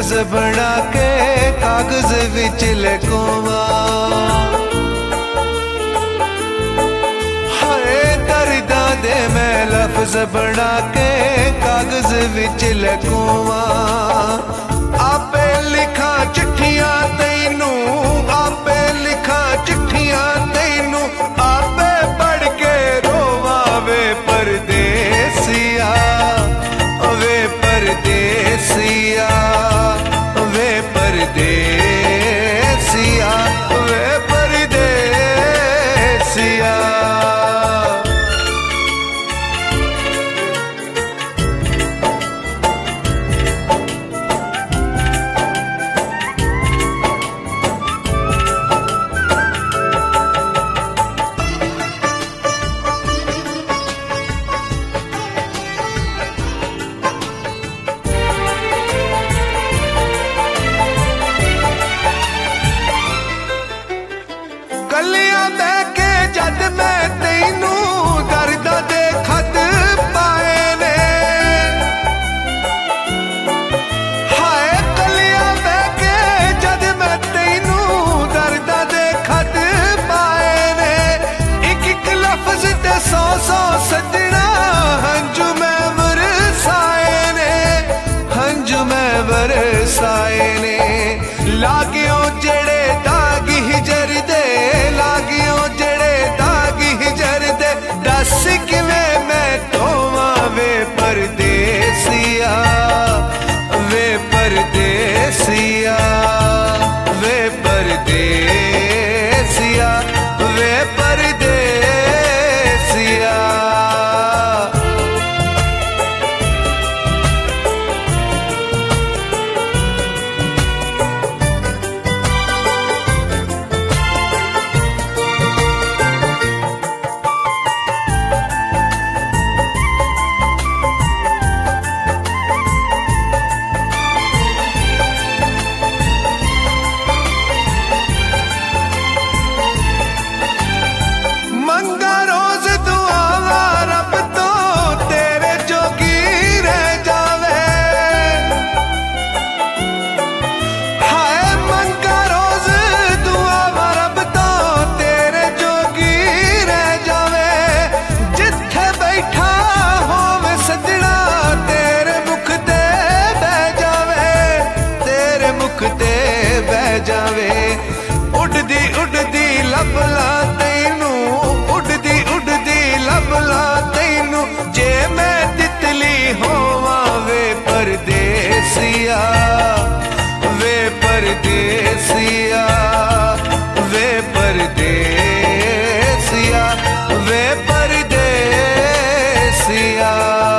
लफ्ज बना के कागज विच लिखवा। हाय दर्दां दे मैं लफ्ज बना के कागज विच लिखवा। आपे लिखा चिट्ठियां तैनू, आपे लिखा चिट्ठियां तैनू, आपे पढ़ के रोवा वे परदेसिया, वे परदेसिया, वे परदेसिया, वे परदेसिया। कलियां बह के जद मैं तैनू दर्दां दे खत पाए ने। हाय कलियां बह के जद मैं तैनू दर्दां दे खत पाए ने। एक एक लफ्ज ते सौ सौ सजना हंजू मैं बरसाए ने, हंजू मैं बरसाए ने। लागियो जेड़े दाग हिजर दे, लागियो जेड़े दाग हिजर दे, दस किवें मैं धोवां वे परदेसिया, वे परदेसिया, वे परदेसिया, वे परदेसिया। मंगा रोज दुआवा रब तो तेरे जोगी रह जावे। हाय मंगा रोज दुआवा रब तो तेरे जोगी रह जावे। जिथे बैठा होवे सजना तेरे मुख ते बह जावे, तेरे मुख ते बह जावे। उड़दी उड़दी लबला तैनू, उड़दी उड़दी लबला तैनू, जे मैं तितली होवा वे परदेसिया, वे परदेसिया, वे परदेसिया, वे परदेसिया।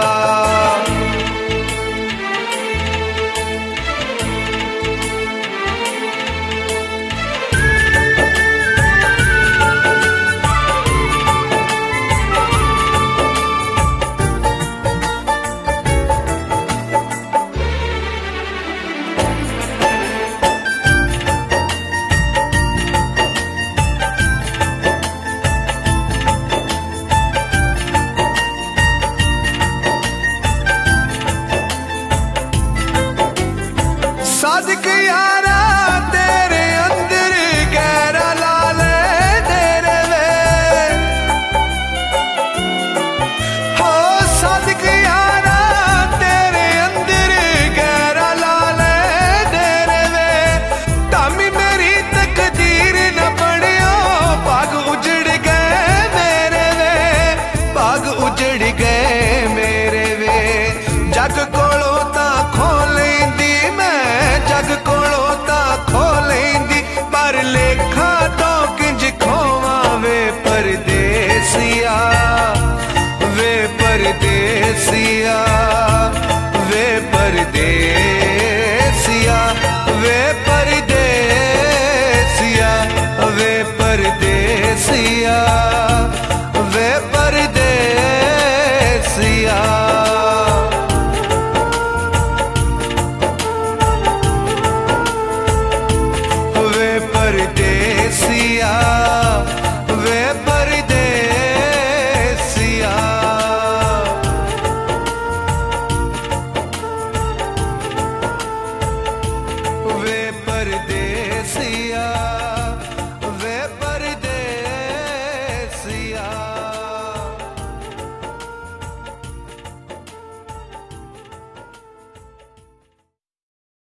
सादिक यारा तेरे अंदर गहरा लाल तेरे वे। हो सादिक यारा तेरे अंदर गहरा लाल तेरे वे। तामी मेरी तकदीर न बनियो, बाग उजड़ गए मेरे वे, बाग उजड़ गए मेरे वे। जग कोलों तां खो लैंदी मैं, जग कोलों तां खो लैंदी, पर लेखा तो किंज खोवा वे परदेसिया, वे परदेसिया।